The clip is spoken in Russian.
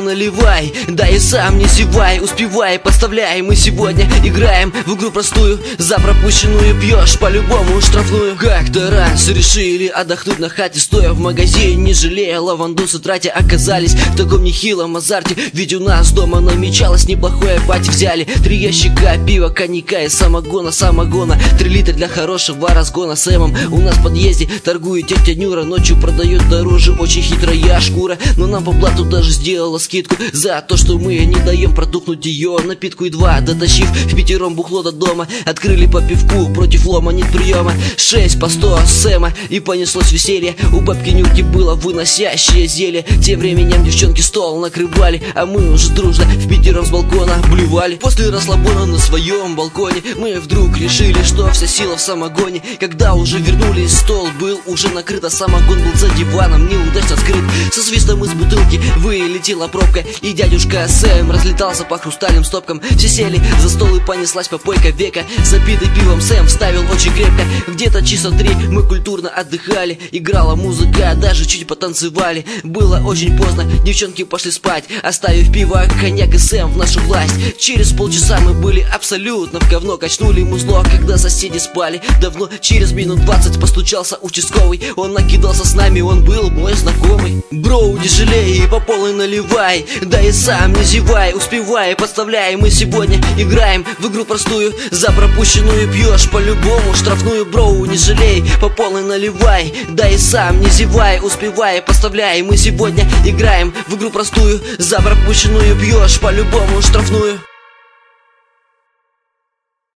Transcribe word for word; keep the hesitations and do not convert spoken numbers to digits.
наливай, да и сам не зевай, успевай, подставляй. Мы сегодня играем в игру простую, за пропущенную пьешь по-любому штрафную. Как-то раз решили отдохнуть на хате, стоя в магазине, не жалея лавандусы тратя, оказались в таком нехилом азарте. Ведь у нас дома намечалось неплохое пати. Взяли три ящика пива, коньяка и самогона, самогона, три литра для хорошего разгона. Сэмом у нас в подъезде торгует тетя Нюра, ночью продает дороже, очень хитрая шкура. Но нам по блату даже сделала скидку за то, что мы не даем протухнуть ее напитку. Едва дотащив в пятером бухло до дома, открыли по пивку, против лома нет приема. Шесть по сто Сэма и понеслось веселье. У бабки Нюрки было выносящее зелье. Тем временем девчонки стол накрывали, а мы уже дружно в пятером с балкона блевали. После расслабона на своем балконе мы вдруг решили, что вся сила в самогоне. Когда уже вернулись, стол был уже накрыт, а самогон был за диваном неудачно скрыт. Со свистом из бутылки вылетела пробка, и дядюшка Сэм разлетался по хрустальным стопкам. Все сели за стол и понеслась попойка века. Запитый пивом Сэм вставил очень крепко. Где-то часа три мы культурно отдыхали, играла музыка, даже чуть потанцевали. Было очень поздно, девчонки пошли спать, оставив пиво, коньяк и Сэм в нашу власть. Через полчаса мы были абсолютно в говно, качнули музло, когда соседи спали давно. Через минут двадцать постучался участковый, он накидался с нами, он был мой знакомый. Броу, не жалей, по полной наливай, да и сам не зевай, успевай, подставляй. Мы сегодня играем в игру простую, за пропущенную пьешь по-любому штрафную. Броу, не жалей, по полной наливай, да и сам не зевай, успевай, подставляй. Мы сегодня играем в игру простую, за пропущенную пьешь по-любому штрафную.